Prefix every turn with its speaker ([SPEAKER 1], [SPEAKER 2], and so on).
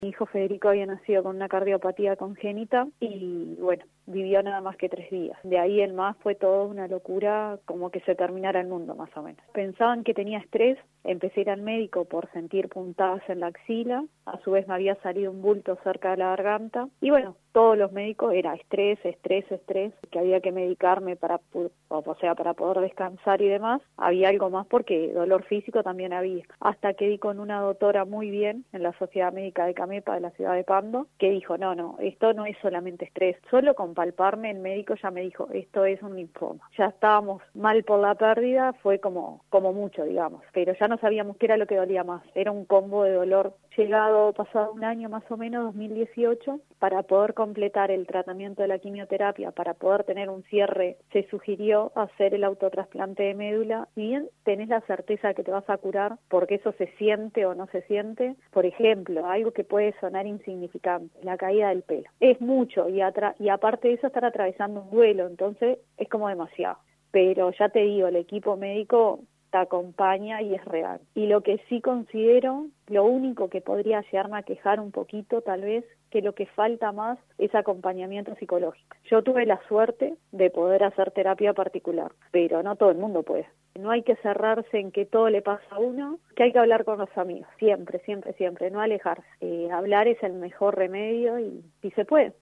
[SPEAKER 1] Mi hijo Federico había nacido con una cardiopatía congénita y bueno, vivió nada más que 3 días. De ahí en más fue toda una locura, como que se terminara el mundo más o menos. Pensaban que tenía estrés, empecé a ir al médico por sentir puntadas en la axila, a su vez me había salido un bulto cerca de la garganta y bueno, todos los médicos era estrés, que había que medicarme para poder descansar y demás. Había algo más porque dolor físico también había. Hasta que di con una doctora muy bien en la Sociedad Médica de Camepa de la ciudad de Pando, que dijo, no, esto no es solamente estrés. Solo con palparme el médico ya me dijo, esto es un linfoma. Ya estábamos mal por la pérdida, fue como mucho, digamos, pero ya no sabíamos qué era lo que dolía más. Era un combo de dolor pasado un año más o menos, 2018, para poder completar el tratamiento de la quimioterapia, para poder tener un cierre, se sugirió hacer el autotrasplante de médula. Si bien tenés la certeza de que te vas a curar, porque eso se siente o no se siente, por ejemplo, algo que puede sonar insignificante, la caída del pelo. Es mucho y aparte de eso estar atravesando un duelo, entonces es como demasiado. Pero ya te digo, el equipo médico te acompaña y es real. Y lo que sí considero, lo único que podría llegarme a quejar un poquito tal vez, que lo que falta más es acompañamiento psicológico. Yo tuve la suerte de poder hacer terapia particular, pero no todo el mundo puede. No hay que cerrarse en que todo le pasa a uno, que hay que hablar con los amigos, siempre, no alejarse. Hablar es el mejor remedio y se puede.